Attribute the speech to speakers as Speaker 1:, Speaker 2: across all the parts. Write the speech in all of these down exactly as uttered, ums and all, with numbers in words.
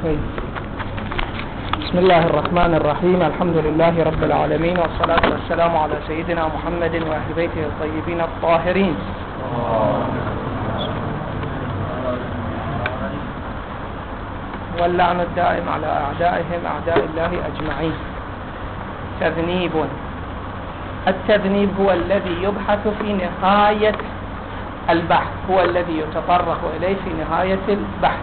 Speaker 1: طيب. بسم الله الرحمن الرحيم. الحمد لله رب العالمين، والصلاة والسلام على سيدنا محمد وأهل بيته الطيبين الطاهرين، واللعن الدائم على أعدائهم أعداء الله أجمعين. تذنيب. التذنيب هو الذي يبحث في نهاية البحث، هو الذي يتطرق إليه في نهاية البحث.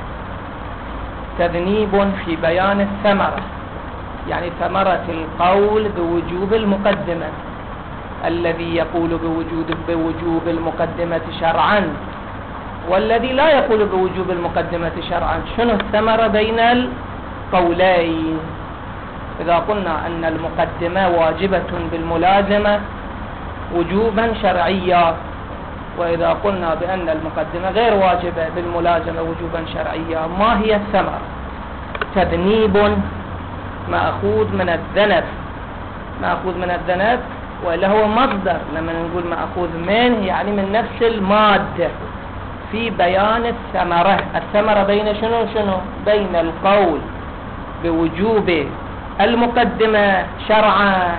Speaker 1: تذنيب في بيان الثمرة، يعني ثمرة القول بوجوب المقدمة. الذي يقول بوجود بوجوب المقدمة شرعا والذي لا يقول بوجوب المقدمة شرعا، شنو الثمرة بين القولين؟ إذا قلنا أن المقدمة واجبة بالملازمة وجوبا شرعيا، وإذا قلنا بأن المقدمة غير واجبة بالملازمة وجوبا شرعيا، ما هي الثمرة؟ تذنيب مأخوذ من الذنب، مأخوذ من الذنب ولا هو مصدر. لما نقول مأخوذ من يعني من نفس المادة في بيان الثمرة. الثمرة بين شنو شنو؟ بين القول بوجوب المقدمة شرعا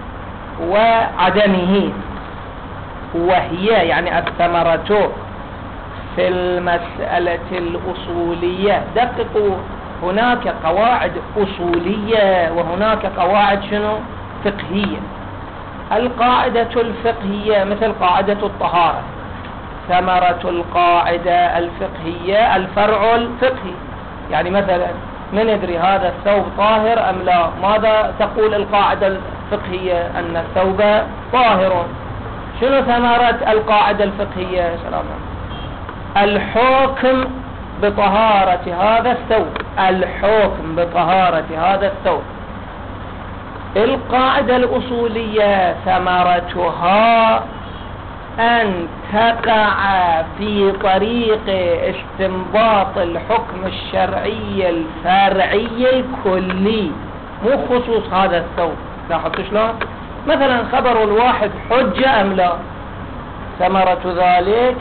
Speaker 1: وعدمه، وهي يعني الثمرة في المسألة الأصولية. دققوا، هناك قواعد أصولية وهناك قواعد شنو؟ فقهية. القاعدة الفقهية مثل قاعدة الطهارة، ثمرة القاعدة الفقهية الفرع الفقهي. يعني مثلا من يدري هذا الثوب طاهر أم لا؟ ماذا تقول القاعدة الفقهية؟ أن الثوب طاهر. شنو ثمرة القاعدة الفقهية؟ سلام الحكم بطهارة هذا الثوب، الحكم بطهارة هذا الثوب. القاعدة الأصولية ثمرتها أن تقع في طريق استنباط الحكم الشرعي الفرعي الكلي، مو خصوص هذا الثوب. لاحظت شلون؟ مثلا خبر الواحد حجة أم لا؟ ثمرة ذلك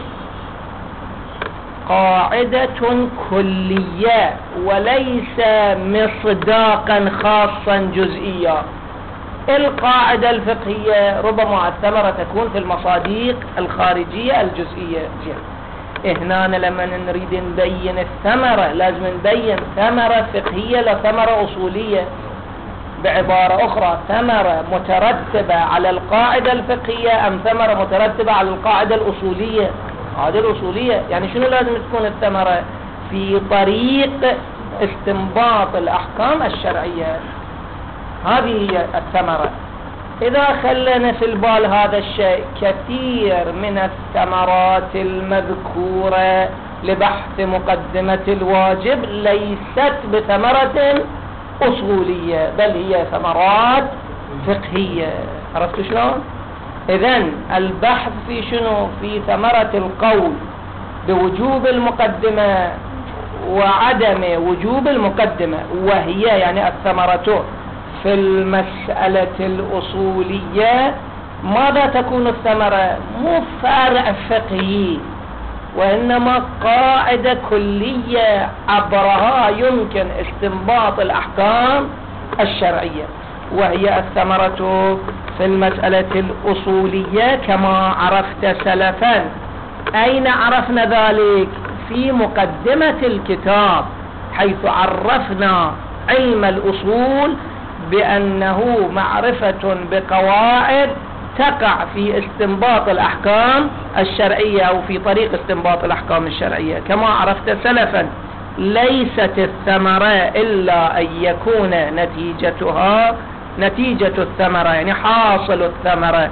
Speaker 1: قاعدة كلية وليس مصداقا خاصا جزئيا. القاعدة الفقهية ربما الثمرة تكون في المصادق الخارجية الجزئية. هنا لما نريد نبين الثمرة لازم نبين ثمرة فقهية لا ثمرة أصولية. بعبارة أخرى، ثمرة مترتبة على القاعدة الفقهية أم ثمرة مترتبة على القاعدة الأصولية؟ هذه الأصولية. يعني شنو لازم تكون الثمرة؟ في طريق استنباط الأحكام الشرعية. هذه هي الثمرة. إذا خلنا في البال هذا الشيء، كثير من الثمرات المذكورة لبحث مقدمة الواجب ليست بثمرة أصولية، بل هي ثمرات فقهية. عرفت شلون؟ إذن البحث في شنو؟ في ثمرة القول بوجوب المقدمة وعدم وجوب المقدمة، وهي يعني الثمرة في المسألة الأصولية. ماذا تكون الثمرة؟ مو فرع فقهي، وإنما قاعدة كلية عبرها يمكن استنباط الأحكام الشرعية، وهي الثمرة في المسألة الأصولية كما عرفت سلفا. أين عرفنا ذلك؟ في مقدمة الكتاب، حيث عرفنا علم الأصول بأنه معرفة بقواعد تقع في استنباط الأحكام الشرعية أو في طريق استنباط الأحكام الشرعية. كما عرفت سلفا، ليست الثمرة إلا أن يكون نتيجتها نتيجة الثمرة يعني حاصل الثمرة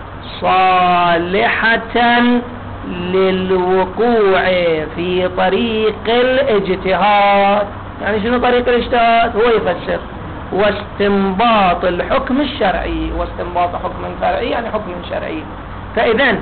Speaker 1: صالحة للوقوع في طريق الاجتهاد. يعني شنو طريق الاجتهاد؟ هو يفسر واستنباط الحكم الشرعي، واستنباط حكم فرعي يعني حكم شرعي. فإذن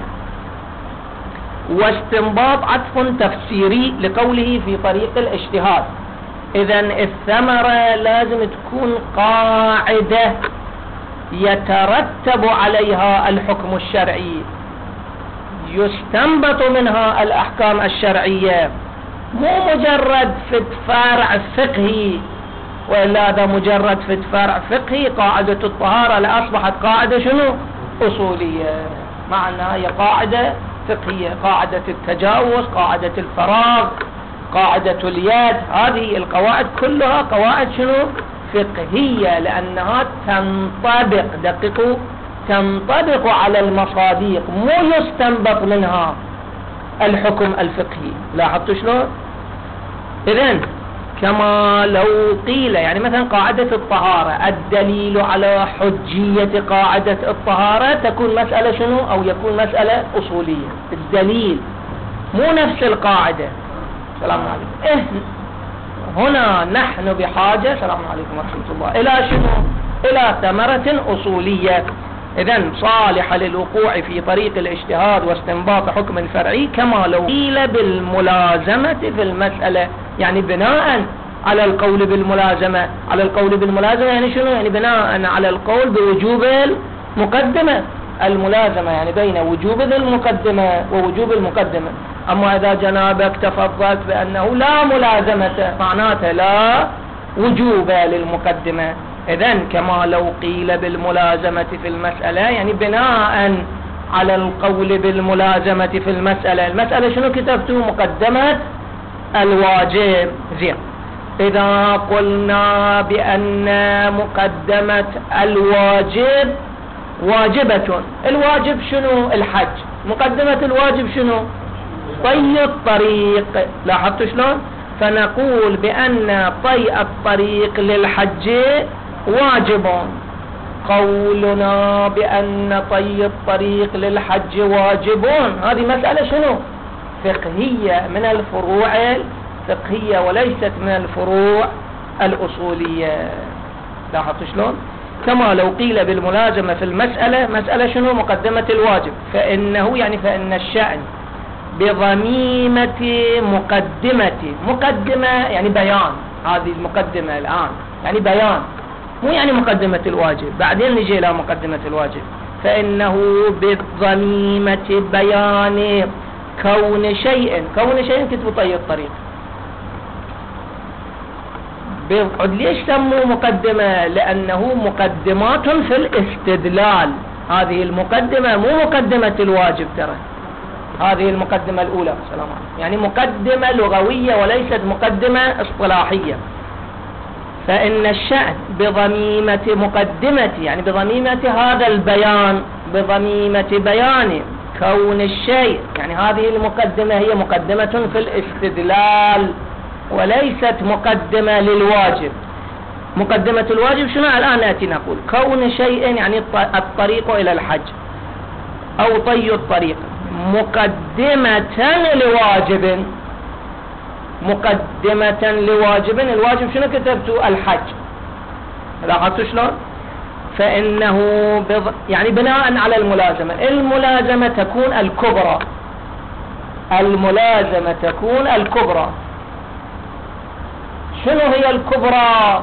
Speaker 1: واستنباط عطف تفسيري لقوله في طريق الاجتهاد. إذن الثمرة لازم تكون قاعدة يترتب عليها الحكم الشرعي، يستنبط منها الأحكام الشرعية، مو مجرد فد فرع فقهي، وإلا هذا مجرد فد فرع فقهي قاعدة الطهارة لأصبحت قاعدة شنو؟ أصولية، مع أنها هي قاعدة فقهية، قاعدة التجاوز، قاعدة الفراغ، قاعدة اليد، هذه القواعد كلها قواعد شنو؟ فقهية، لأنها تنطبق، دققوا، تنطبق على المصادق، مو يستنبط منها الحكم الفقهي. لاحظتوا شلون؟ إذن كما لو قيل، يعني مثلا قاعدة الطهارة، الدليل على حجية قاعدة الطهارة تكون مسألة شنو؟ أو يكون مسألة أصولية. الدليل مو نفس القاعدة. سلام عليكم. إيه هنا نحن بحاجة، سلام عليكم ورحمة الله، إلى شنو؟ إلى ثمرة أصولية، إذن صالحة للوقوع في طريق الاجتهاد واستنباط حكم فرعي، كما لو قيل بالملازمة في المسألة، يعني بناء على القول بالملازمة. على القول بالملازمة يعني شنو؟ يعني بناء على القول بوجوب المقدمة. الملازمة يعني بين وجوب المقدمة ووجوب المقدمة. أما إذا جنابك تفضلت بأنه لا ملازمة، معناته لا وجوب للمقدمة. إذن كما لو قيل بالملازمة في المسألة، يعني بناء على القول بالملازمة في المسألة. المسألة شنو كتبتوا؟ مقدمة الواجب. زين، إذا قلنا بأن مقدمة الواجب واجبة، الواجب شنو؟ الحج. مقدمة الواجب شنو؟ طي الطريق. لاحظتوا شلون؟ فنقول بأن طي الطريق للحج واجب. قولنا بأن طي الطريق للحج واجب، هذه مسألة شنو؟ فقهية، من الفروع الفقهية وليست من الفروع الأصولية. لاحظتوا شلون؟ كما لو قيل بالملازمة في المسألة، مسألة شنو؟ مقدمة الواجب، فإنه يعني فإن الشأن بضميمة مقدمة. مقدمة يعني بيان، هذه المقدمة الآن يعني بيان، مو يعني مقدمة الواجب، بعدين نجي إلى مقدمة الواجب. فإنه بضميمة بيان كون شيء، كون شيء كتب طي الطريق. ليش سموا مقدمة؟ لأنه مقدمات في الاستدلال. هذه المقدمة مو مقدمة الواجب، ترى هذه المقدمة الأولى، سلام عليكم، يعني مقدمة لغوية وليست مقدمة اصطلاحية. فإن الشأن بضميمة مقدمة، يعني بضميمة هذا البيان، بضميمة بيان كون الشيء، يعني هذه المقدمة هي مقدمة في الاستدلال وليست مقدمة للواجب. مقدمة الواجب شنو؟ الآن نأتي نقول كون شيء يعني الطريق إلى الحج أو طي الطريق مقدمة لواجب. مقدمة لواجب، الواجب شنو كتبتوا؟ الحج. لاحظتوا شلون؟ فإنه بض... يعني بناء على الملازمة. الملازمة تكون الكبرى، الملازمة تكون الكبرى. شنو هي الكبرى؟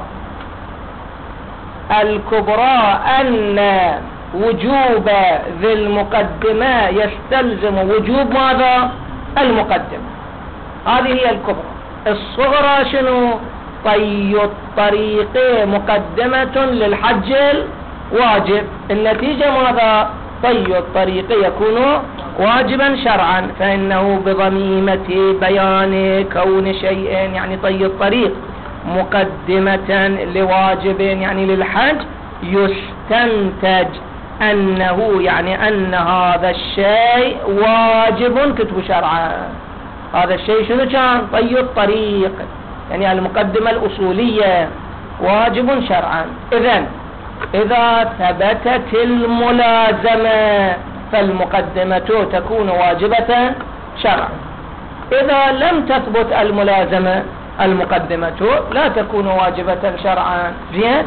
Speaker 1: الكبرى أن وجوب ذي المقدمة يستلزم وجوب ماذا؟ المقدمة. هذه هي الكبرى. الصغرى شنو؟ طي الطريق مقدمة للحج الواجب. النتيجة ماذا؟ طي الطريق يكون واجبا شرعا. فإنه بضميمة بيان كون شيء يعني طي الطريق مقدمة لواجب يعني للحج، يستنتج أنه يعني أن هذا الشيء واجب كتب شرعا. هذا الشيء شنو كان؟ طي الطريق، يعني المقدمة الأصولية واجب شرعا. إذن إذا ثبتت الملازمة فالمقدمة تكون واجبة شرعا. إذا لم تثبت الملازمة المقدمة لا تكون واجبة شرعا. زين؟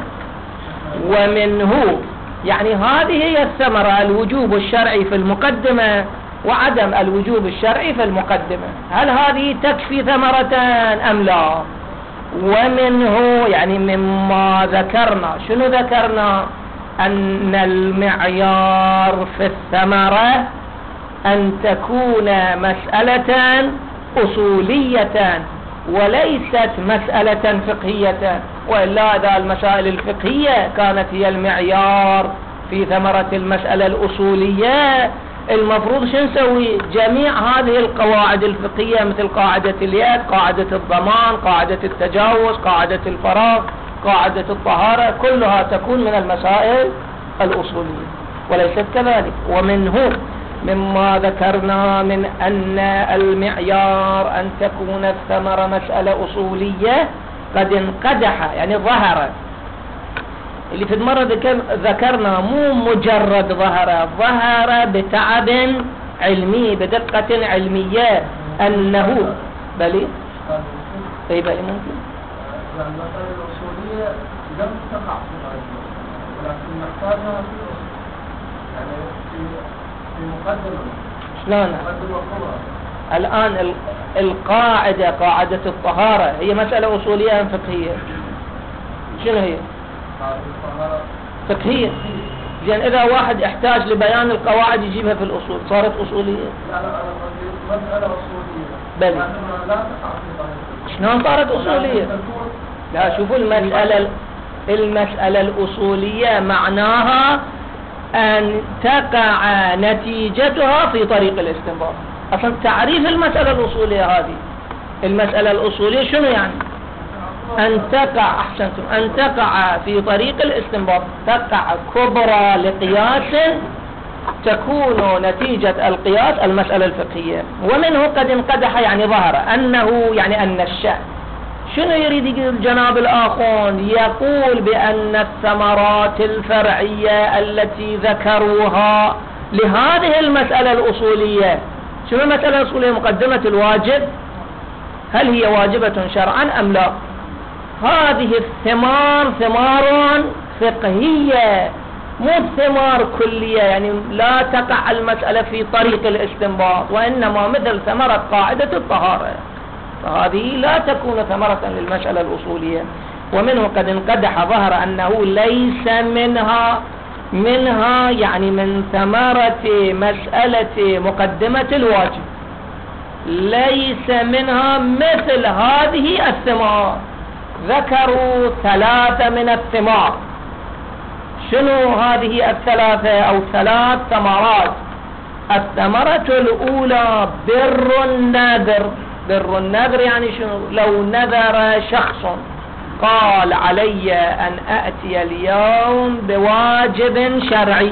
Speaker 1: ومنه يعني هذه هي الثمرة، الوجوب الشرعي في المقدمة وعدم الوجوب الشرعي في المقدمة. هل هذه تكفي ثمرة أم لا؟ ومنه يعني مما ذكرنا، شنو ذكرنا؟ أن المعيار في الثمرة أن تكون مسألة أصولية وليست مسألة فقهية، وإلا إذا المسائل الفقهية كانت هي المعيار في ثمرة المسألة الأصولية، المفروض شو نسوي؟ جميع هذه القواعد الفقهية مثل قاعدة اليد، قاعدة الضمان، قاعدة التجاوز، قاعدة الفراغ، قاعدة الطهارة، كلها تكون من المسائل الأصولية، وليست كذلك. ومنه مما ذكرنا من أن المعيار أن تكون الثمرة مسألة أصولية قد انقدح، يعني ظهر، اللي في المرة ذكرنا مو مجرد ظهر، ظهر بتعب علمي بدقة علمية أنه بلي أي بلي ممكن
Speaker 2: يعني المسألة الأصولية لم تقع في الأصول، ولكن نحتاجها في الأصول، يعني في في مقدمة
Speaker 1: شلون؟
Speaker 2: مقدمة كبرى.
Speaker 1: الآن القاعدة قاعدة الطهارة هي مسألة أصولية أم فقهية؟ شنو هي؟ فقهية. زين إذا واحد احتاج لبيان القواعد يجيبها في الأصول صارت أصولية؟
Speaker 2: لا لا أنا مسألة أصولية
Speaker 1: بلي
Speaker 2: لا تقع في ظاهرة.
Speaker 1: شلون صارت أصولية؟ لا شوفوا المسألة المسألة الأصولية معناها أن تقع نتيجتها في طريق الاستنباط. أصلا تعريف المسألة الأصولية هذه، المسألة الأصولية شنو يعني؟ أن تقع أحسنتم أن تقع في طريق الاستنباط، تقع كبرى لقياس تكون نتيجة القياس المسألة الفقهية. ومنه قد انقدح يعني ظهر، أنه يعني أن الشأن. شنو يريد يقول جناب الآخون؟ يقول بأن الثمرات الفرعية التي ذكروها لهذه المسألة الأصولية، شنو المسألة الأصولية؟ مقدمة الواجب، هل هي واجبة شرعا أم لا؟ هذه الثمار ثمار فقهية مو ثمار كلية، يعني لا تقع المسألة في طريق الاستنباط، وإنما مثل ثمرة قاعدة الطهارة، فهذه لا تكون ثمرة للمسألة الأصولية. ومنه قد انقدح ظهر أنه ليس منها منها يعني من ثمرة مسألة مقدمة الواجب، ليس منها مثل هذه الثمار. ذكروا ثلاثة من الثمار. شنو هذه الثلاثة أو ثلاث ثمرات؟ الثمرة الأولى بر النذر. بر النذر يعني شنو؟ لو نذر شخص قال علي أن أأتي اليوم بواجب شرعي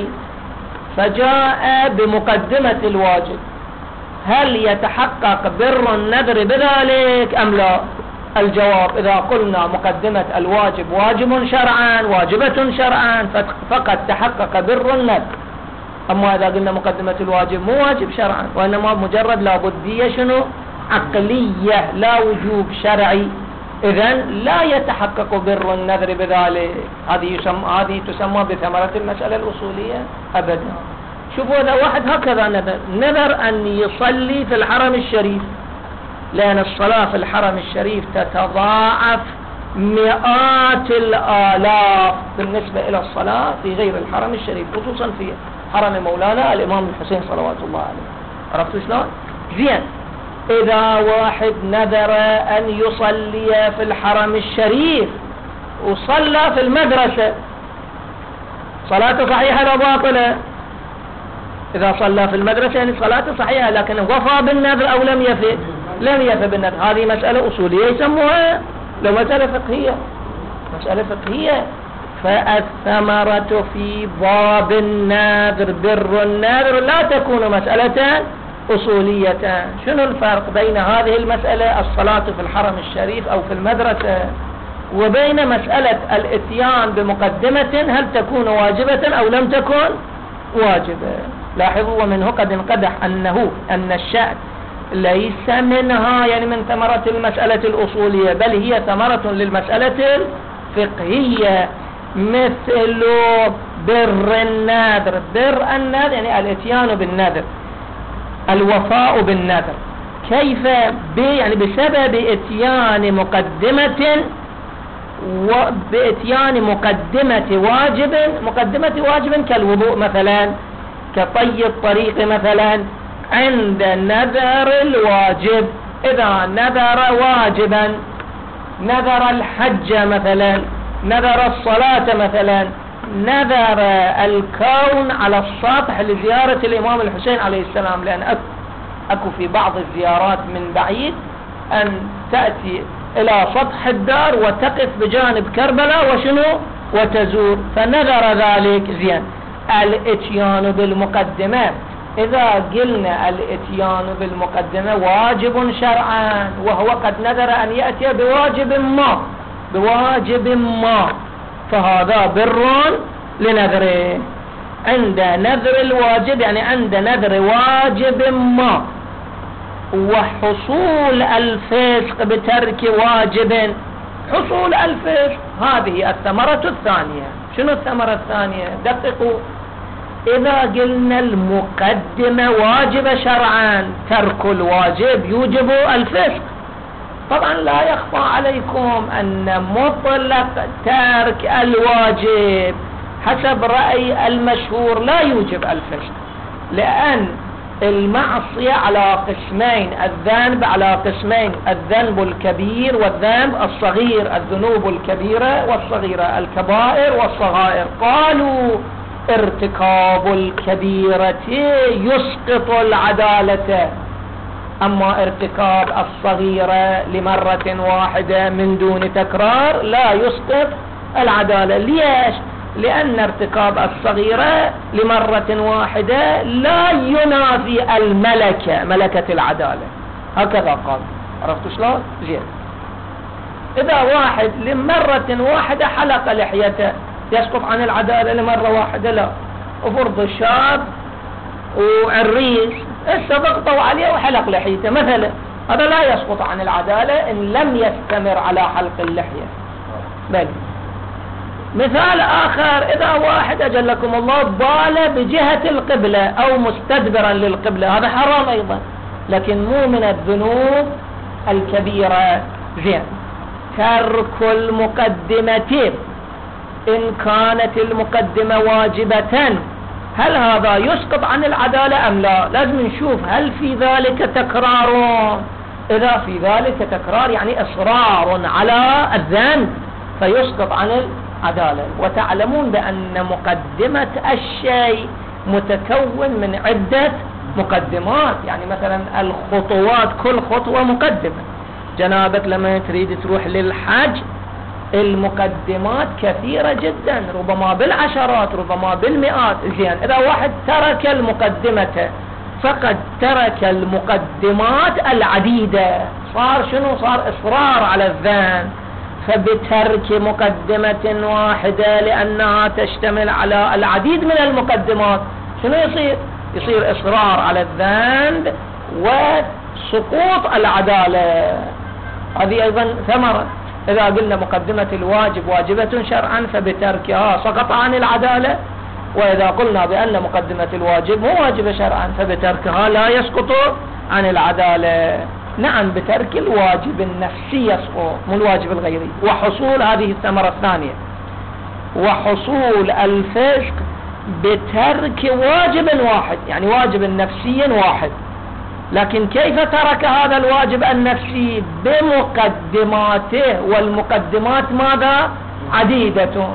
Speaker 1: فجاء بمقدمة الواجب، هل يتحقق بر النذر بذلك أم لا؟ الجواب إذا قلنا مقدمة الواجب واجب شرعا واجبة شرعا فقد تحقق بر النذر. أما إذا قلنا مقدمة الواجب مو واجب شرعا وإنما مجرد لابدية شنو؟ عقلية لا وجوب شرعي، إذن لا يتحقق بر النذر بذلك. هذه يسمى هذه تسمى بثمرة المسألة الأصولية أبدا. شوفوا إذا واحد هكذا نذر نذر أن يصلي في الحرم الشريف، لأن الصلاة في الحرم الشريف تتضاعف مئات الآلاف بالنسبة إلى الصلاة في غير الحرم الشريف، خصوصا في حرم مولانا الإمام الحسين صلوات الله عليه. عرفتوا شلون؟ زين، إذا واحد نذر أن يصلي في الحرم الشريف وصلى في المدرسة، صلاته صحيحة لا باطلة؟ إذا صلى في المدرسة يعني صلاته صحيحة، لكن وفى بالنذر أو لم يفي؟ لم يفي بالنذر. هذه مسألة أصولية يسموها، لو مسألة فقهية، مسألة فقهية. فالثمرة في باب النذر بر النذر لا تكون مسألة أصولية. شنو الفرق بين هذه المسألة الصلاة في الحرم الشريف أو في المدرسة وبين مسألة الاتيان بمقدمة هل تكون واجبة أو لم تكن واجبة؟ لاحظوا ومنه قد انقدح أنه أن الشأن ليس منها يعني من ثمرة المسألة الأصولية، بل هي ثمرة للمسألة الفقهية، مثل بر النذر. بر النذر يعني الاتيان بالنذر، الوفاء بالنذر. كيف؟ يعني بسبب اتيان مقدمة وباتيان مقدمة واجب، مقدمة واجب كالوضوء مثلا، كطي الطريق مثلا، عند نذر الواجب إذا نذر واجبا، نذر الحج مثلا، نذر الصلاة مثلا، نذر الكون على السطح لزيارة الإمام الحسين عليه السلام، لأن أكو في بعض الزيارات من بعيد أن تأتي إلى سطح الدار وتقف بجانب كربلاء وشنو وتزور، فنذر ذلك. زين، الاتيان بالمقدمة، إذا قلنا الاتيان بالمقدمة واجب شرعا، وهو قد نذر أن يأتي بواجب ما بواجب ما فهذا بر لنذره. عند نذر الواجب يعني عند نذر واجب ما، وحصول الفسق بترك واجب، حصول الفسق هذه الثمرة الثانية. شنو الثمرة الثانية؟ دققوا، إذا قلنا المقدمة واجب شرعا، ترك الواجب يوجب الفسق. طبعا لا يخفى عليكم أن مطلق ترك الواجب حسب رأي المشهور لا يوجب الفسق، لأن المعصية على قسمين، الذنب على قسمين، الذنب الكبير والذنب الصغير، الذنوب الكبيرة والصغيرة، الكبائر والصغائر. قالوا ارتكاب الكبيرة يسقط العدالة، أما ارتكاب الصغيرة لمرة واحدة من دون تكرار لا يسقط العدالة. ليش؟ لأن ارتكاب الصغيرة لمرة واحدة لا ينافي الملكة، ملكة العدالة. هكذا قال. عرفتوا شلون؟ زين. إذا واحد لمرة واحدة حلق لحيته يسقط عن العدالة لمرة واحدة؟ لا. وفرض شاب وعريس هسه ضغطوا عليه وحلق لحيته مثلا، هذا لا يسقط عن العدالة إن لم يستمر على حلق اللحية. بل مثال آخر، إذا واحد أجلكم الله بال بجهة القبلة أو مستدبرا للقبلة، هذا حرام أيضا، لكن مو من الذنوب الكبيرة. زين، ترك المقدمة إن كانت المقدمة واجبة، هل هذا يسقط عن العدالة أم لا؟ لازم نشوف هل في ذلك تكرار. إذا في ذلك تكرار يعني إصرار على الذنب فيسقط عن العدالة. وتعلمون بأن مقدمة الشيء متكون من عدة مقدمات، يعني مثلا الخطوات كل خطوة مقدمة. جنابك لما تريد تروح للحج المقدمات كثيرة جدا، ربما بالعشرات ربما بالمئات. زين، إذا واحد ترك المقدمة فقد ترك المقدمات العديدة، صار شنو؟ صار إصرار على الذنب. فبترك مقدمة واحدة لأنها تشتمل على العديد من المقدمات شنو يصير؟ يصير إصرار على الذنب وسقوط العدالة. هذه أيضا ثمرة. إذا قلنا مقدمة الواجب واجبة شرعا فبتركها سقط عن العدالة، وإذا قلنا بأن مقدمة الواجب مو واجبة شرعا فبتركها لا يسقط عن العدالة. نعم، بترك الواجب النفسي يسقط مو الواجب الغيري. وحصول هذه الثمرة الثانية، وحصول الفسق بترك واجب واحد، يعني واجب نفسي واحد، لكن كيف ترك هذا الواجب النفسي؟ بمقدماته، والمقدمات ماذا؟ عديدة،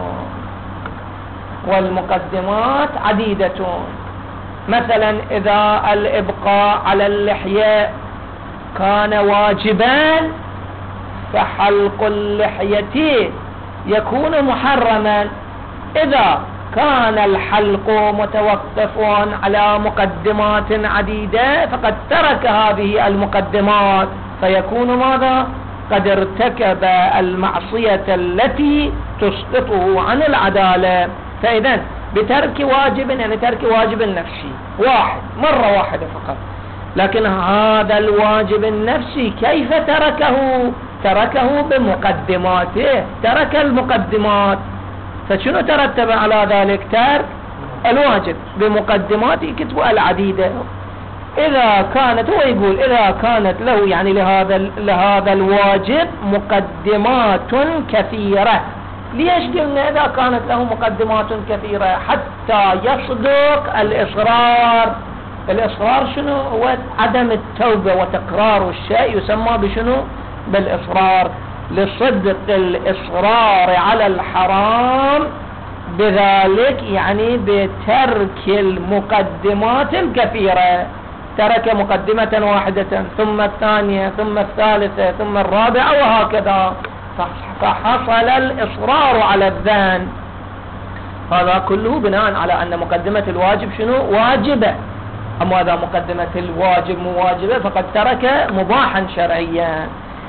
Speaker 1: والمقدمات عديدة. مثلا إذا الإبقاء على اللحية كان واجبا فحلق اللحية يكون محرما. إذا كان الحلق متوقف على مقدمات عديدة فقد ترك هذه المقدمات فيكون ماذا؟ قد ارتكب المعصية التي تسقطه عن العدالة. فإذا بترك واجب يعني ترك واجب نفسي واحد مرة واحدة فقط، لكن هذا الواجب النفسي كيف تركه؟ تركه بمقدماته، ترك المقدمات. فشنو ترتب على ذلك؟ ترك الواجب بمقدماته كتبوا العديدة. إذا كانت، هو يقول إذا كانت له يعني لهذا لهذا الواجب مقدمات كثيرة. ليش قلنا إذا كانت له مقدمات كثيرة؟ حتى يصدق الإصرار الإصرار شنو؟ هو عدم التوبة وتكرار الشيء يسمى بشنو؟ بالإصرار، لصدق الإصرار على الحرام بذلك، يعني بترك المقدمات الكثيرة، ترك مقدمة واحدة ثم الثانية ثم الثالثة ثم الرابعة وهكذا، فحصل الإصرار على الذنب. هذا كله بناء على أن مقدمة الواجب شنو؟ واجبة. أما إذا مقدمة الواجب مو واجبة فقد ترك مباحا شرعيا.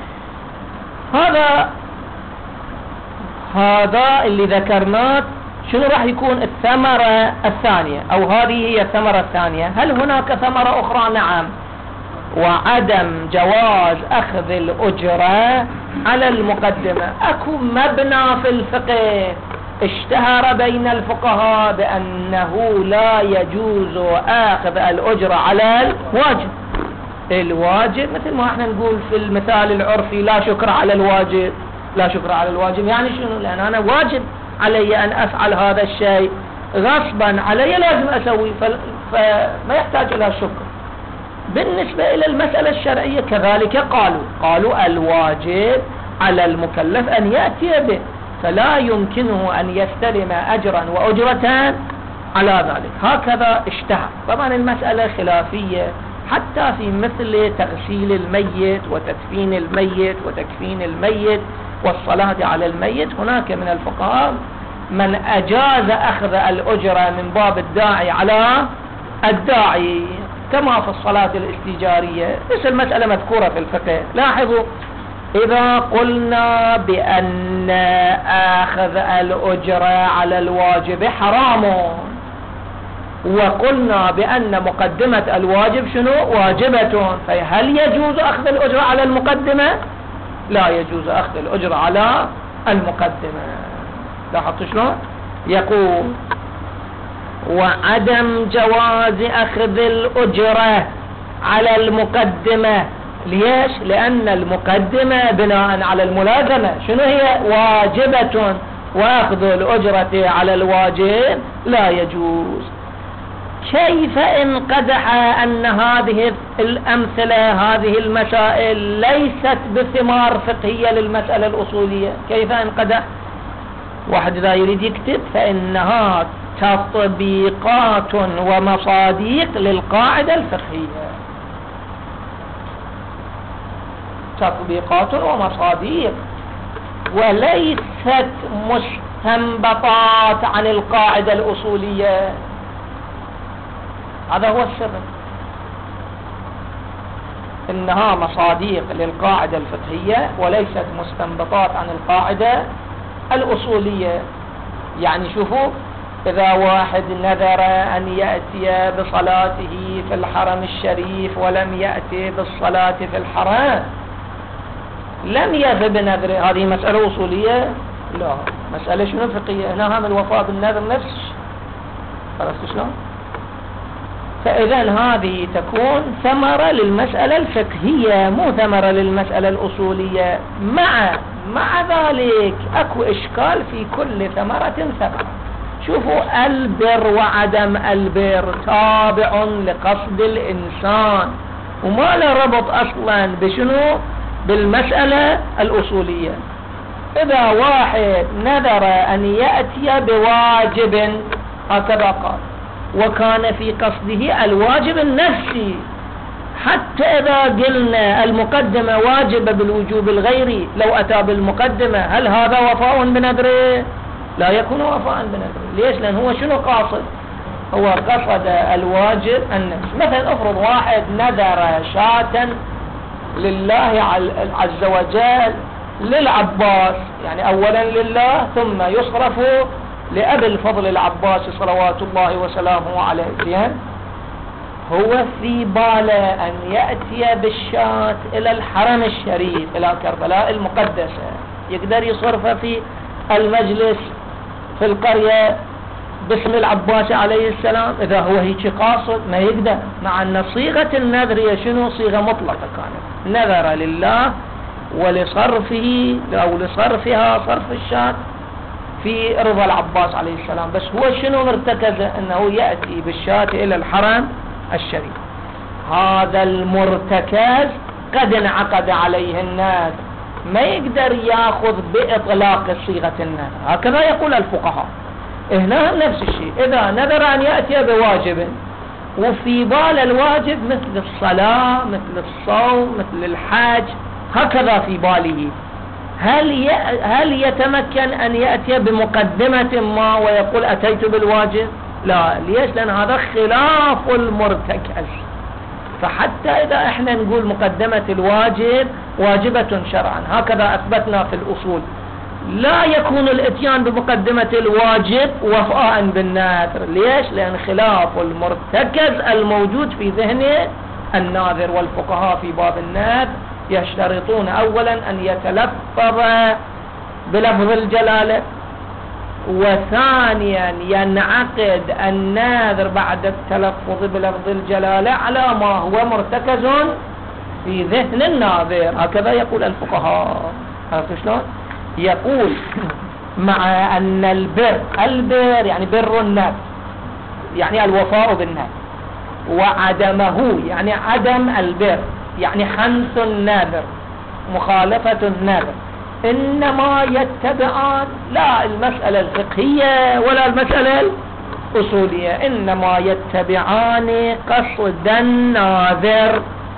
Speaker 1: هذا هذا اللي ذكرناه. شنو راح يكون الثمرة الثانية، أو هذه هي الثمرة الثانية؟ هل هناك ثمرة أخرى؟ نعم، وعدم جواز أخذ الأجرة على المقدمة. أكو مبنى في الفقه اشتهر بين الفقهاء بأنه لا يجوز أخذ الأجرة على الواجب. الواجب مثل ما احنا نقول في المثال العرفي لا شكر على الواجب. لا شكر على الواجب يعني شنو؟ لأن أنا واجب علي أن أفعل هذا الشيء، غصبا علي لازم أسوي، فما يحتاج إلى شكر. بالنسبة إلى المسألة الشرعية كذلك قالوا قالوا الواجب على المكلف أن يأتي به، فلا يمكنه أن يستلم أجرا وأجرة على ذلك. هكذا اشتهر. طبعا المسألة خلافية حتى في مثل تغسيل الميت وتدفين الميت وتكفين الميت والصلاة على الميت. هناك من الفقهاء من أجاز أخذ الأجرة من باب الداعي على الداعي، كما في الصلاة الاستجارية. بس المسألة مذكورة في الفقه. لاحظوا، إذا قلنا بأن أخذ الأجرة على الواجب حرام، وقلنا بأن مقدمة الواجب شنو؟ واجبة، فهل يجوز أخذ الأجرة على المقدمة؟ لا يجوز أخذ الأجرة على المقدمة. لاحظت شلون؟ يقول وعدم جواز أخذ الأجرة على المقدمة. ليش؟ لأن المقدمة بناء على الملازمة شنو هي؟ واجبة، وأخذ الأجرة على الواجب لا يجوز. كيف انقدح أن هذه الأمثلة هذه المسائل ليست بثمار فقهية للمسألة الأصولية؟ كيف انقدح؟ واحد إذا يريد يكتب فإنها تطبيقات ومصاديق للقاعدة الفقهية. تطبيقات ومصاديق، وليست مستنبطات عن القاعدة الأصولية. هذا هو السر، إنها مصاديق للقاعدة الفقهية وليست مستنبطات عن القاعدة الأصولية. يعني شوفوا، إذا واحد نذر أن يأتي بصلاته في الحرم الشريف ولم يأتي بالصلاة في الحرم لم يذهب بنذره، هذه مسألة أصولية؟ لا، مسألة شنو؟ فقهية. هنا هم الوفاء بالنذر نفس. عرفت شلون؟ فإذا هذه تكون ثمرة للمسألة الفقهية مو ثمرة للمسألة الأصولية. مع مع ذلك أكو إشكال في كل ثمرة ثمرة. شوفوا، البر وعدم البر تابع لقصد الإنسان، وما له ربط أصلا بشنو؟ بالمسألة الأصولية. إذا واحد نذر أن يأتي بواجب هكذا قال، وكان في قصده الواجب النفسي، حتى إذا قلنا المقدمة واجبة بالوجوب الغيري، لو أتى بالمقدمة هل هذا وفاء بنذره؟ لا يكون وفاء بنذره. ليش؟ لأن هو شنو قاصد؟ هو قصد الواجب النفسي. مثلا افرض واحد نذر شاة لله عز وجل للعباس، يعني أولا لله ثم يصرف لأبي الفضل العباس صلوات الله وسلامه عليه. زين، هو في باله أن يأتي بالشاة إلى الحرم الشريف إلى كربلاء المقدسة، يقدر يصرفها في المجلس في القرية باسم العباس عليه السلام؟ إذا هو هيك قاصد ما يقدر، مع أن صيغة النذر هي شنو؟ صيغة مطلقة، كانت نذر لله ولصرفه أو لصرفها صرف الشاة في رضا العباس عليه السلام. بس هو شنو مرتكزه؟ أنه يأتي بالشاة إلى الحرم الشريك. هذا المرتكز قد انعقد عليه النذر، ما يقدر ياخذ بإطلاق صيغة النذر، هكذا يقول الفقهاء. هنا نفس الشيء، إذا نذر أن يأتي بواجب وفي بال الواجب مثل الصلاة مثل الصوم مثل الحج هكذا في باله، هل هل يتمكن أن يأتي بمقدمة ما ويقول أتيت بالواجب؟ لا. ليش؟ لأن هذا خلاف المرتكز. فحتى إذا احنا نقول مقدمة الواجب واجبة شرعا، هكذا أثبتنا في الأصول، لا يكون الاتيان بمقدمة الواجب وفاء بالنذر. ليش؟ لأن خلاف المرتكز الموجود في ذهن الناذر. والفقهاء في باب النذر يشترطون أولا أن يتلفظ بلفظ الجلالة، وثانيا ينعقد الناذر بعد التلفظ بلفظ الجلالة على ما هو مرتكز في ذهن الناذر، هكذا يقول الفقهاء. عرفت شلون؟ يقول مع أن البر البر يعني بر النذر يعني الوفاء بالنذر، وعدمه يعني عدم البر يعني حنث النذر مخالفة النذر، إنما يتبعان لا المسألة الفقهية ولا المسألة الأصولية، إنما يتبعان قصد الناذر.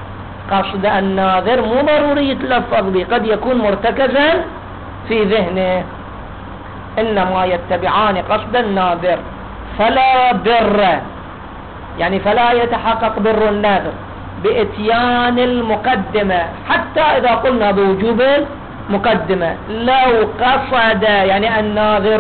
Speaker 1: قصد الناذر مو ضروري يتلفظ به، قد يكون مرتكزا في ذهنه. إنما يتبعان قصد الناذر، فلا بر يعني فلا يتحقق بر الناذر بإتيان المقدمة، حتى إذا قلنا بوجوب مقدمة لو قصد يعني الناظر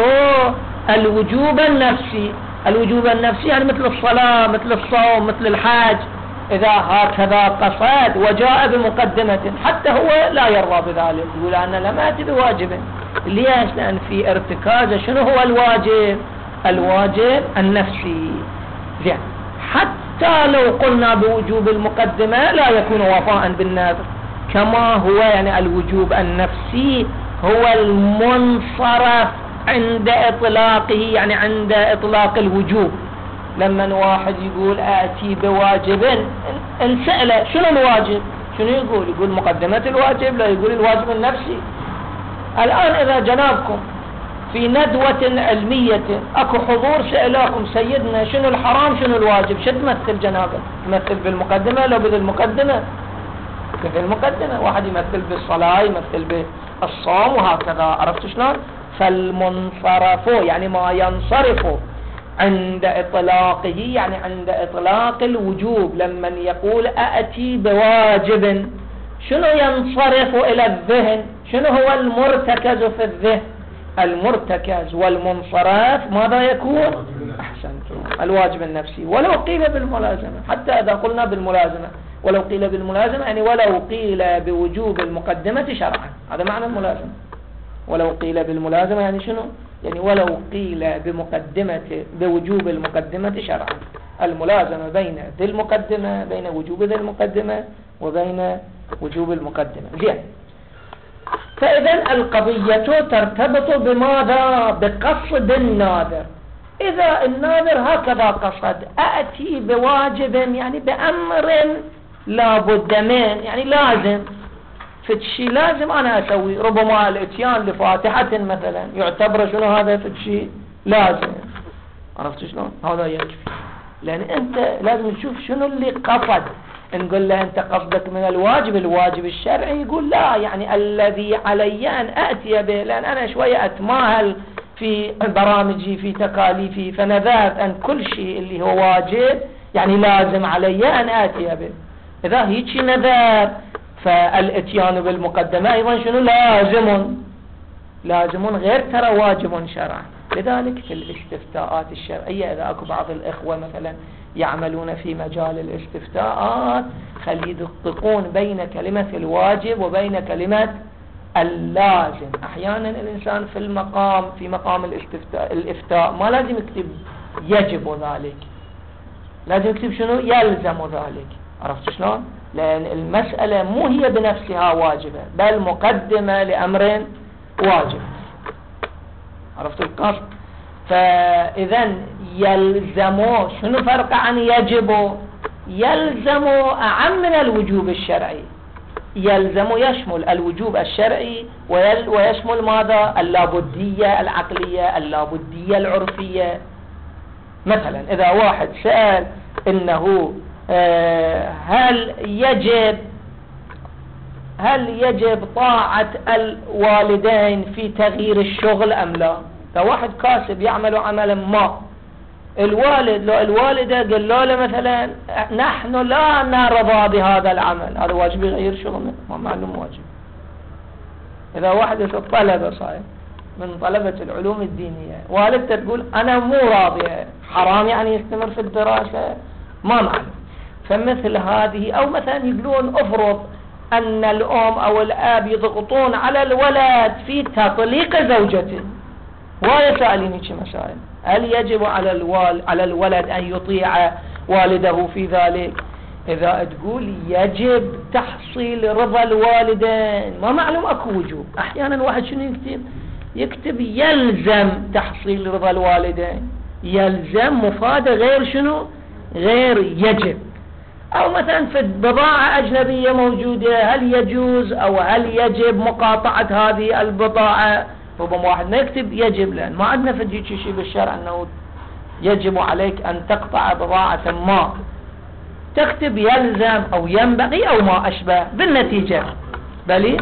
Speaker 1: الوجوب النفسي. الوجوب النفسي يعني مثل الصلاة مثل الصوم مثل الحج، إذا هكذا قصد وجاء بمقدمة حتى هو لا يرضى بذلك، يقول أنا لم أتي بواجب. ليش؟ لأن في ارتكاز شنو هو الواجب؟ الواجب النفسي. زين، حتى لو قلنا بوجوب المقدمة لا يكون وفاء بالنذر، كما هو يعني الوجوب النفسي هو المنصرف عند إطلاقه، يعني عند إطلاق الوجوب. لما واحد يقول آتي بواجب انسأل شنو الواجب؟ شنو يقول؟ يقول مقدمة الواجب، لا يقول الواجب النفسي. الآن إذا جنابكم في ندوة علمية اكو حضور سألاكم سيدنا شنو الحرام شنو الواجب، شو تمثل جنابك؟ تمثل بالمقدمة لو بدل المقدمة؟ في المقدمة. واحد يمثل بالصلاة يمثل بالصوم وهكذا. عرفت شلون؟ فالمنصرف يعني ما ينصرف عند إطلاقه يعني عند إطلاق الوجوب. لما يقول أأتي بواجب شنو ينصرف إلى الذهن؟ شنو هو المرتكز في الذهن؟ المرتكز والمنصرف ماذا يكون؟ أحسنتم، الواجب النفسي. ولو قيل بالملازمة، حتى إذا قلنا بالملازمة، ولو قيل بالملازمة يعني ولو قيل بوجوب المقدمة شرعا، هذا معنى الملازمة. ولو قيل بالملازمة يعني شنو؟ يعني ولو قيل بمقدمة بوجوب المقدمة شرعا. الملازمة بين ذي المقدمة، بين وجوب ذي المقدمة وبين وجوب المقدمة. زين، فإذا القضية ترتبط بماذا؟ بقصد الناذر. إذا الناذر هكذا قصد أأتي بواجب يعني بأمر لا بد من، يعني لازم فتشي لازم أنا أسوي، ربما الاتيان لفاتحة مثلا يعتبر شنو هذا فتشي لازم. عرفت شلون؟ هذا يكفي، لأن أنت لازم تشوف شنو اللي قصد. نقول له أنت قصدك من الواجب الواجب الشرعي، يقول لا يعني الذي علي أن أأتي به، لأن أنا شوية أتماهل في برامجي في تكاليفي، فنذرت أن كل شيء اللي هو واجب يعني لازم علي أن آتي به. إذا هيك نذر فالاتيان بالمقدمة أيضا شنو؟ لازم لازم غير ترى واجب شرعا. لذلك في الاستفتاءات الشرعية إذا أكو بعض الإخوة مثلا يعملون في مجال الاستفتاءات خلي يدققون بين كلمة الواجب وبين كلمة اللازم. أحيانا الإنسان في المقام في مقام الاستفتاء الإفتاء ما لازم يكتب يجب ذلك، لازم يكتب شنو؟ يلزم ذلك. عرفت شلون؟ لأن المسألة مو هي بنفسها واجبة، بل مقدمة لأمر واجب. عرفت القصد؟ فإذا يلزم شنو فرق عن يجب؟ يلزم أعم من الوجوب الشرعي. يلزم يشمل الوجوب الشرعي ويشمل ماذا؟ اللابدية العقلية، اللابدية العرفية. مثلا إذا واحد سأل إنه هل يجب هل يجب طاعة الوالدين في تغيير الشغل أم لا؟ إذا واحد كاسب يعمل عملا ما، الوالد لو الوالدة قال له مثلا نحن لا نرضى بهذا العمل، هذا واجب يغير شغله؟ ما معلوم واجب. إذا واحد يصير طلبة صاير من طلبة العلوم الدينية، والدته تقول أنا مو راضية، حرام يعني يستمر في الدراسة؟ ما معلوم. فمثل هذه، أو مثلا يقولون افرض أن الأم أو الأب يضغطون على الولد في تطليق زوجته، ويسألني شي مسائل. هل يجب على الوال على الولد أن يطيع والده في ذلك؟ إذا تقول يجب تحصيل رضا الوالدين، ما معلوم أكو وجوب. أحيانا واحد شنو يكتب؟ يكتب يلزم تحصيل رضا الوالدين. يلزم مفادة غير شنو؟ غير يجب. أو مثلا في بضاعة أجنبية موجودة، هل يجوز أو هل يجب مقاطعة هذه البضاعة؟ ربما واحد ما يكتب يجب، لأن ما عندنا في شيء بالشرع أنه يجب عليك أن تقطع بضاعة ما. تكتب يلزم أو ينبغي أو ما أشبه، بالنتيجة بلي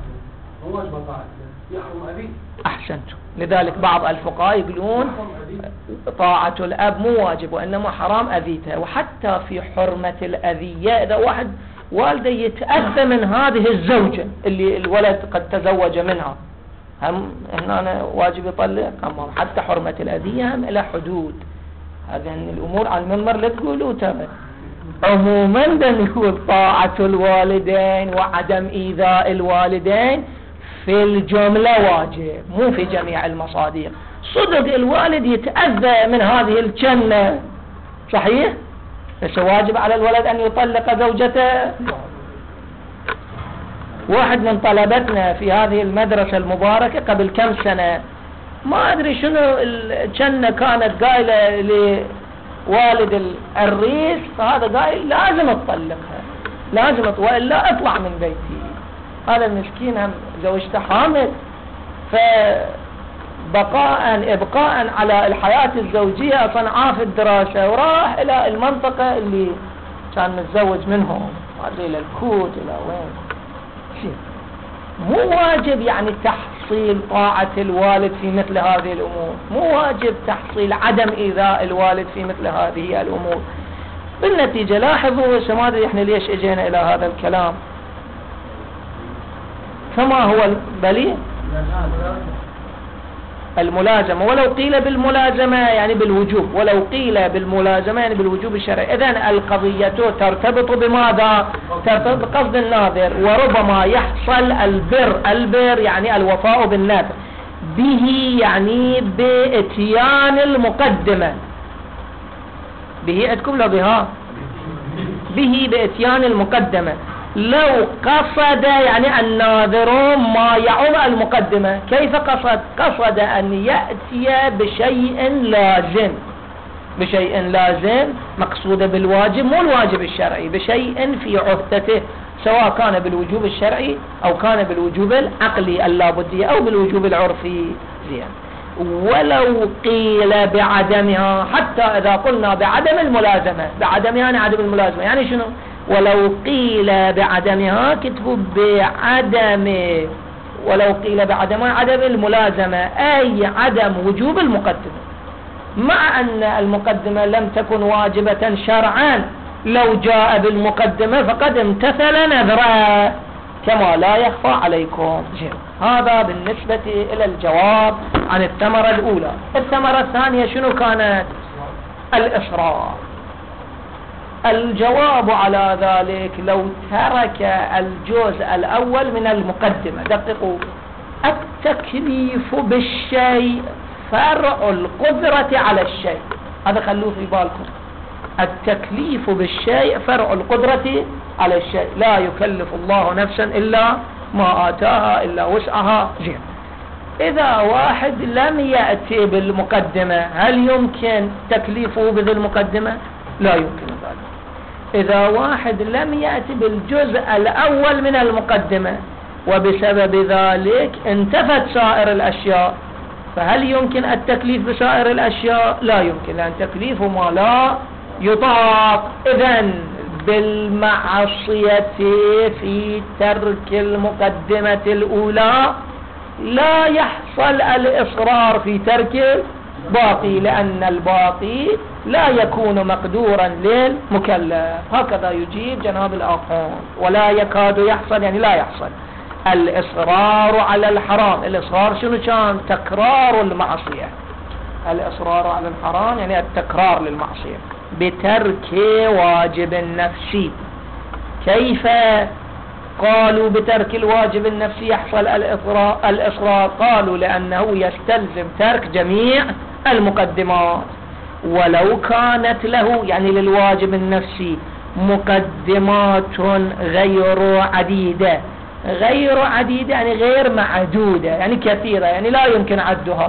Speaker 1: أحسنتم. لذلك بعض الفقهاء يقولون طاعة الأب مو واجب وإنما حرام أذيته. وحتى في حرمة الأذية، إذا واحد والده يتأذى من هذه الزوجة اللي الولد قد تزوج منها، هم هنا واجب يطلق؟ أما حتى حرمة الأذية هم إلى حدود. هذه الأمور على المنبر لا تقولوا تبع. عموما نقول طاعة الوالدين وعدم إيذاء الوالدين في الجملة واجب، مو في جميع المصادر. صدق الوالد يتأذى من هذه الجنة صحيح، بس واجب على الولد أن يطلق زوجته. واحد من طلبتنا في هذه المدرسة المباركة قبل كم سنة، ما أدري شنو الجنة كانت قايلة لوالد العريس، فهذا قايل لازم تطلقها، لازم وإلا أطلع من بيتي. هذا المسكين هم زوجته حامل، فبقاء إبقاء على الحياة الزوجية صنعاه في الدراسة، وراح إلى المنطقة اللي كان متزوج منهم، إلى الكوت إلى وين. مو واجب يعني تحصيل طاعة الوالد في مثل هذه الأمور، مو واجب تحصيل عدم إيذاء الوالد في مثل هذه الأمور. بالنتيجة لاحظوا ما أدري إحنا ليش إجينا إلى هذا الكلام. فما هو البلي؟ الملازمة. ولو قيل بالملازمة يعني بالوجوب، ولو قيل بالملازمة يعني بالوجوب الشرعي. إذن القضية ترتبط بماذا؟ ترتبط بقصد الناظر. وربما يحصل البر، البر يعني الوفاء بالنذر، به يعني بإتيان المقدمة. به عندكم لو بها؟ به بإتيان المقدمة. لو قصد يعني الناظر ما يعم المقدمة. كيف قصد؟ قصد أن يأتي بشيء لازم، بشيء لازم مقصود بالواجب، مو الواجب الشرعي، بشيء في عهدته، سواء كان بالوجوب الشرعي أو كان بالوجوب العقلي اللابدي أو بالوجوب العرفي. زين. ولو قيل بعدمها، حتى إذا قلنا بعدم الملازمة، بعدمها يعني عدم الملازمة يعني شنو؟ ولو قيل بعدمها كتبوا بعدم، ولو قيل بعدمها عدم الملازمة أي عدم وجوب المقدمة، مع أن المقدمة لم تكن واجبة شرعا. لو جاء بالمقدمة فقد امتثل نذره كما لا يخفى عليكم. هذا بالنسبة إلى الجواب عن الثمرة الأولى. الثمرة الثانية شنو كانت؟ الإصرار. الجواب على ذلك لو ترك الجزء الأول من المقدمة. دققوا، التكليف بالشيء فرع القدرة على الشيء، هذا خلوه في بالكم. التكليف بالشيء فرع القدرة على الشيء، لا يكلف الله نفسا إلا ما آتاها إلا وسعها. زين. إذا واحد لم يأتي بالمقدمة هل يمكن تكليفه بذي المقدمة؟ لا يمكن ذلك. إذا واحد لم يأتي بالجزء الأول من المقدمة وبسبب ذلك انتفت سائر الأشياء، فهل يمكن التكليف بسائر الأشياء؟ لا يمكن، لأن تكليف ما لا يطاق. إذن بالمعصية في ترك المقدمة الأولى لا يحصل الإصرار في ترك الباقي، لأن الباقي لا يكون مقدورا للمكلف. هكذا يجيب جناب الآخون. ولا يكاد يحصل يعني لا يحصل الإصرار على الحرام. الإصرار شنو كان؟ تكرار المعصية. الإصرار على الحرام يعني التكرار للمعصية بترك واجب النفسي. كيف قالوا بترك الواجب النفسي يحصل الإصرار؟ قالوا لأنه يستلزم ترك جميع المقدمات، ولو كانت له يعني للواجب النفسي مقدمات غير عديدة. غير عديدة يعني غير معدودة، يعني كثيرة، يعني لا يمكن عدها.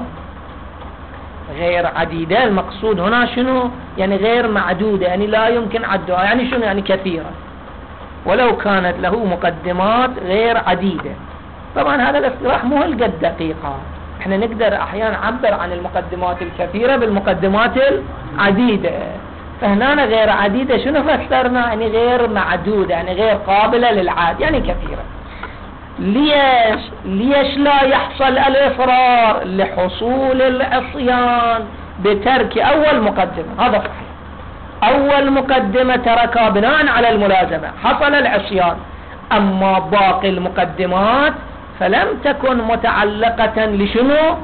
Speaker 1: غير عديدة المقصود هنا شنو؟ يعني غير معدودة، يعني لا يمكن عدها. يعني شنو؟ يعني كثيرة. ولو كانت له مقدمات غير عديدة. طبعا هذا الاصطلاح مو هالقد دقيقة. احنا نقدر احيانا نعبر عن المقدمات الكثيرة بالمقدمات العديدة. فهنا غير عديدة شنو فسرنا؟ يعني غير معدودة، يعني غير قابلة للعاد، يعني كثيرة. ليش ليش لا يحصل الإصرار؟ لحصول العصيان بترك أول مقدمة. هذا صحيح، أول مقدمة تركها بناء على الملازمة، حصل العصيان. أما باقي المقدمات فلم تكن متعلقة لشنو؟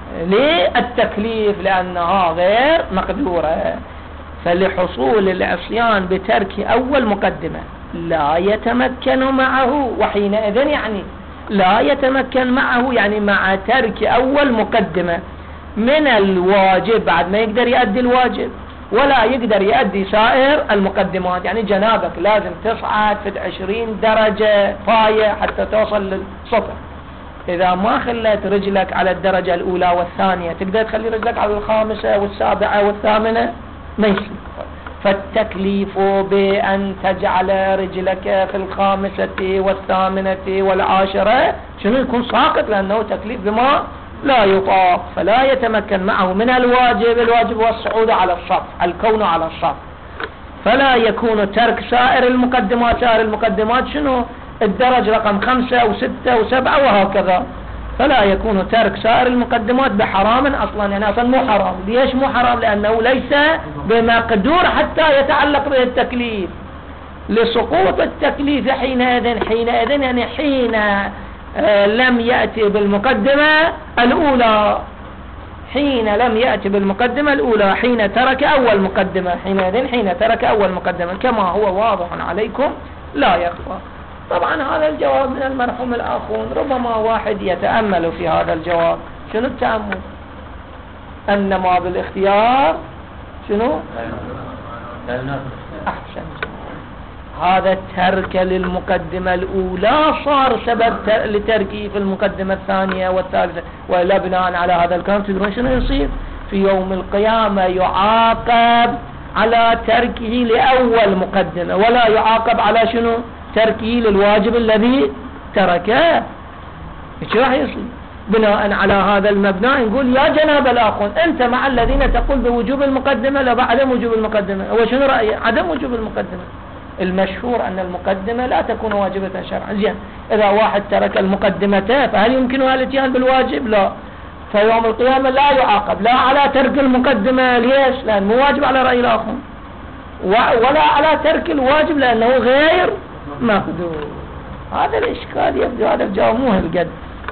Speaker 1: للتكليف، لأنها غير مقدورة. فلحصول العصيان بترك أول مقدمة لا يتمكن معه، وحينئذ يعني لا يتمكن معه يعني مع ترك أول مقدمة من الواجب، بعد ما يقدر يؤدي الواجب ولا يقدر يؤدي سائر المقدمات. يعني جنابك لازم تصعد في عشرين درجة فاية حتى توصل للصفر. إذا ما خلت رجلك على الدرجة الأولى والثانية تقدر تخلي رجلك على الخامسة والسابعة والثامنة؟ ما يصير. فالتكليف بأن تجعل رجلك في الخامسة والثامنة والعاشرة شنو؟ يكون ساقط، لأنه تكليف بما لا يطاق، فلا يتمكن معه من الواجب. الواجب هو الصعود على الصف، الكون على الصف. فلا يكون ترك سائر المقدمات. سائر المقدمات شنو؟ الدرج رقم خمسة وستة وسبعة وهكذا. فلا يكون ترك سائر المقدمات بحرام أصلا، يعني أصلا مو حرام. ليش مو حرام؟ لأنه ليس بمقدور حتى يتعلق به التكليف، لسقوط التكليف حينئذ. حينئذ يعني حين آه لم يأتي بالمقدمة الأولى. حين لم يأتي بالمقدمة الأولى، حين ترك أول مقدمة، حينئذ حين ترك أول مقدمة، كما هو واضح عليكم لا يخفى. طبعا هذا الجواب من المرحوم الآخون. ربما واحد يتأمل في هذا الجواب. شنو التأمل؟ أنما بالاختيار شنو؟ أحسن. هذا الترك للمقدمة الأولى صار سبب لتركه في المقدمة الثانية والثالثة، وإلا بناء على هذا الكلام تدرون شنو يصير؟ في يوم القيامة يعاقب على تركه لأول مقدمة، ولا يعاقب على شنو؟ تركه للواجب الذي تركه. ايش راح يصير؟ بناء على هذا المبنى نقول يا جناب الآخون، أنت مع الذين تقول بوجوب المقدمة لا بعدم وجوب المقدمة. هو شنو رأيه؟ عدم وجوب المقدمة. المشهور أن المقدمة لا تكون واجبة شرعا. زين، إذا واحد ترك المقدمة فهل يمكنها الاتيان بالواجب؟ لا. فيوم القيامة لا يعاقب لا على ترك المقدمة. ليش؟ لأن مو واجب على رأي الآخر، ولا على ترك الواجب لأنه غير مقدور. هذا الإشكال يبدو. هذا الجواب مو هالقد.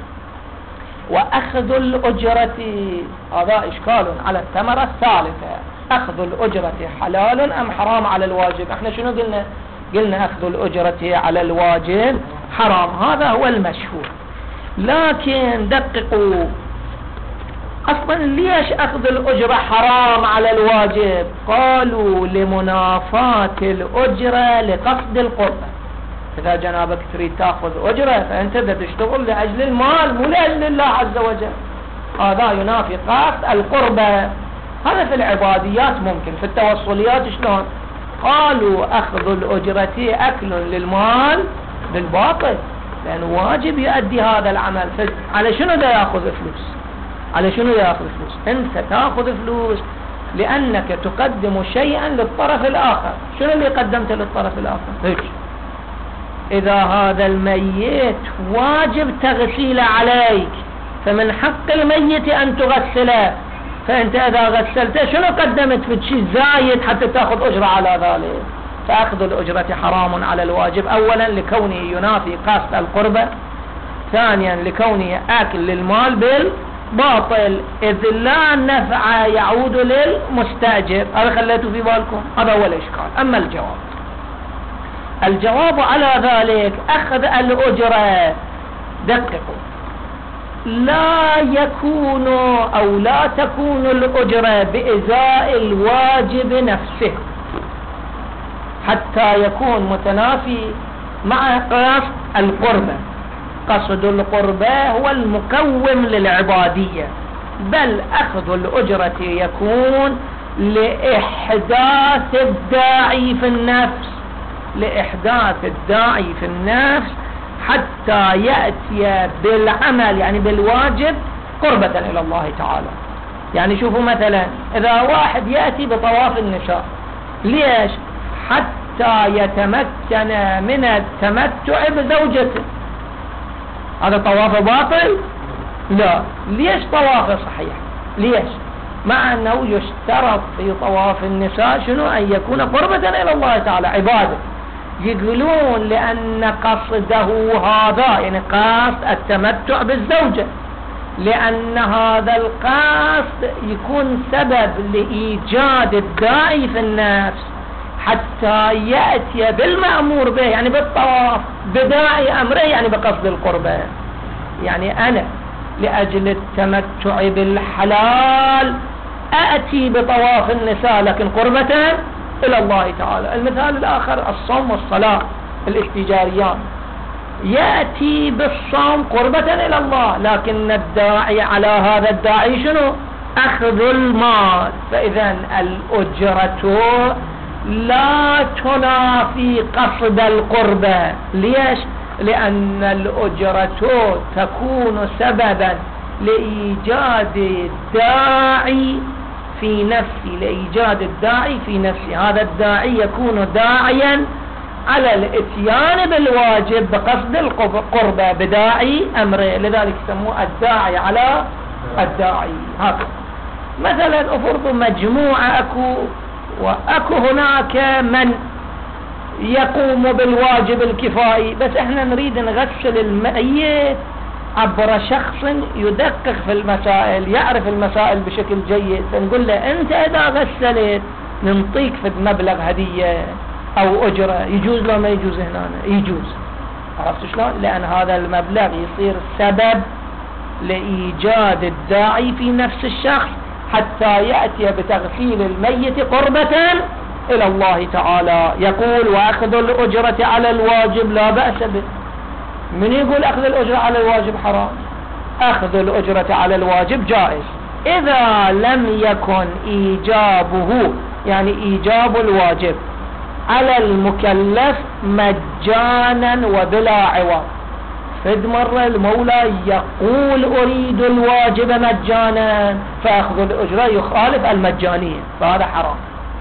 Speaker 1: وأخذ الأجرة، هذا إشكال على الثمرة الثالثة. أخذ الأجرة حلال أم حرام على الواجب؟ احنا شنو قلنا؟ قلنا أخذ الأجرة على الواجب حرام، هذا هو المشهور. لكن دققوا، أصلا ليش أخذ الأجرة حرام على الواجب؟ قالوا لمنافاة الأجرة لقصد القربة. إذا جنابك تريد تأخذ أجرة فأنت تشتغل لأجل المال مو لأجل الله عز وجل. هذا ينافي قصد القربة. هذا في العباديات ممكن، في التوصليات شلون؟ قالوا أخذ الأجرة أكل للمال بالباطل، لأن واجب يؤدي هذا العمل. على شنو دا يأخذ فلوس؟ على شنو دا يأخذ فلوس؟ أنت تأخذ فلوس لأنك تقدم شيئا للطرف الآخر. شنو اللي قدمته للطرف الآخر؟ هيك. إذا هذا الميت واجب تغسيله عليك، فمن حق الميت أن تغسله، فأنت إذا غسلته شنو قدمت في شيء زايد حتى تأخذ أجرة على ذلك؟ فأخذ الأجرة حرام على الواجب، أولا لكونه ينافي قصد القربة، ثانيا لكونه آكل للمال بالباطل، إذ لا نفع يعود للمستأجر. هذا خليته في بالكم، هذا أول إشكال. أما الجواب الجواب على ذلك أخذ الأجرة، دققوا، لا يكون أو لا تكون الأجرة بإزاء الواجب نفسه حتى يكون متنافي مع قصد القربة. قصد القربة هو المقوم للعبادية، بل أخذ الأجرة يكون لإحداث الداعي في النفس، لإحداث الداعي في النفس حتى يأتي بالعمل يعني بالواجب قربة إلى الله تعالى. يعني شوفوا مثلا إذا واحد يأتي بطواف النساء، ليش؟ حتى يتمكن من التمتع بزوجته. هذا طواف باطل؟ لا. ليش طواف صحيح؟ ليش؟ مع أنه يشترط في طواف النساء شنو؟ أن يكون قربة إلى الله تعالى، عبادة. يقولون لأن قصده هذا يعني قصد التمتع بالزوجة، لأن هذا القصد يكون سبب لإيجاد الداعي في النفس حتى يأتي بالمأمور به يعني بالطواف بداعي أمره يعني بقصد القربة. يعني أنا لأجل التمتع بالحلال أأتي بطواف النساء لكن قربة إلى الله تعالى. المثال الآخر الصوم والصلاة الاحتجاريان، يأتي بالصوم قربة إلى الله، لكن الداعي على هذا الداعي شنو؟ أخذ المال. فإذا الأجرة لا تنافي قصد القربة. ليش؟ لأن الأجرة تكون سببا لإيجاد الداعي في نفسي، لإيجاد الداعي في نفسي. هذا الداعي يكون داعيا على الاتيان بالواجب بقصد القربة بداعي أمره، لذلك يسموه الداعي على الداعي. هكذا مثلا أفرض مجموعة أكو وأكو هناك من يقوم بالواجب الكفائي، بس احنا نريد نغسل الميت عبر شخص يدقق في المسائل، يعرف المسائل بشكل جيد، فنقول له انت اذا غسلت ننطيك في مبلغ هدية او اجرة. يجوز لو ما يجوز؟ هنا يجوز. عرفت شلون؟ لان هذا المبلغ يصير سبب لايجاد الداعي في نفس الشخص حتى يأتي بتغسيل الميت قربة إلى الله تعالى. يقول وأخذ الأجرة على الواجب لا بأس به. من يقول أخذ الأجرة على الواجب حرام؟ أخذ الأجرة على الواجب جائز إذا لم يكن إيجابه يعني إيجاب الواجب على المكلف مجانا وبلا عوض. فد مرة المولى يقول أريد الواجب مجانا، فأخذ الأجرة يخالف المجانية، فهذا حرام.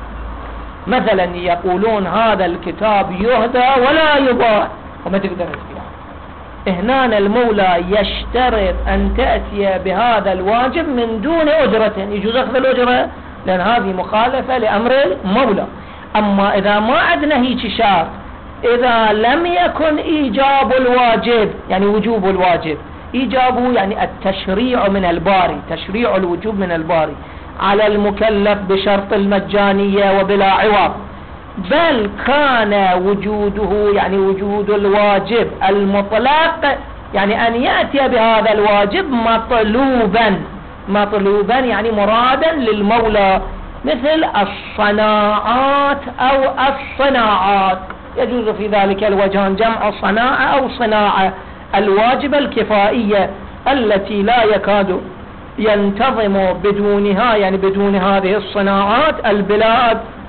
Speaker 1: مثلا يقولون هذا الكتاب يهدى ولا يباع وما تقدر تبيعه، هنا المولى يشترط أن تأتي بهذا الواجب من دون أجرة. يجوز أخذ الأجرة لأن هذه مخالفة لأمر المولى. أما إذا ما عندنا هيك شرط، إذا لم يكن إيجاب الواجب يعني وجوب الواجب، إيجابه يعني التشريع من الباري، تشريع الوجوب من الباري على المكلف بشرط المجانية وبلا عوض، بل كان وجوده يعني وجود الواجب المطلق يعني أن يأتي بهذا الواجب مطلوبا، مطلوبا يعني مرادا للمولى، مثل الصناعات أو الصناعات. يجوز في ذلك الوجهان جمع صناعة أو صناعة. الواجب الكفائية التي لا يكاد ينتظم بدونها يعني بدون هذه الصناعات البلاد،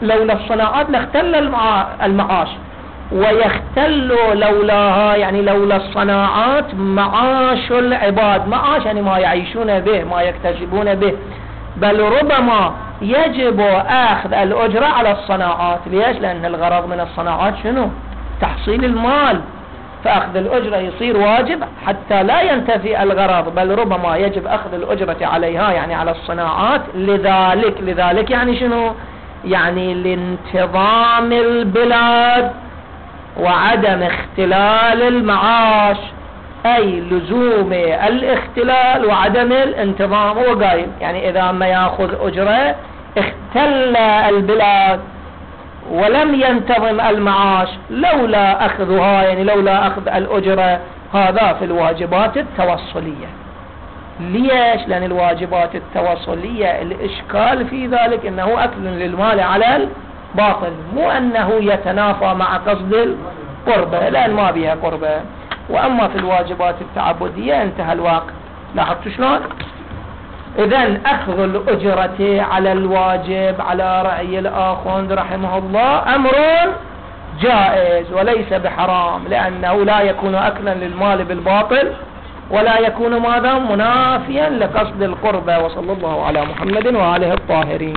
Speaker 1: لولا الصناعات لاختل المعاش، ويختل لولاها يعني لولا الصناعات معاش العباد. معاش يعني ما يعيشون به، ما يكتسبون به، بل ربما يجب أخذ الأجرة على الصناعات. ليش؟ لأن الغرض من الصناعات شنو؟ تحصيل المال، فأخذ الأجرة يصير واجب حتى لا ينتفي الغرض، بل ربما يجب أخذ الأجرة عليها يعني على الصناعات. لذلك لذلك يعني شنو؟ يعني لانتظام البلاد وعدم اختلال المعاش، أي لزوم الاختلال وعدم الانتظام. هو قايل يعني إذا ما يأخذ أجرة اختل البلاد ولم ينتظم المعاش لولا أخذها، يعني لولا أخذ الأجرة. هذا في الواجبات التوصلية. ليش؟ لأن الواجبات التوصلية الإشكال في ذلك أنه أكل للمال على الباطل، مو أنه يتنافى مع قصد القربة، لأن ما بها قربة. وأما في الواجبات التعبدية انتهى الواقع. لاحظتوا شلون؟ إذن أخذ الأجرة على الواجب على رأي الآخوند رحمه الله أمر جائز وليس بحرام، لأنه لا يكون أكلا للمال بالباطل ولا يكون ماذا منافيا لقصد القربة. وصلى الله على محمد وآله الطاهرين.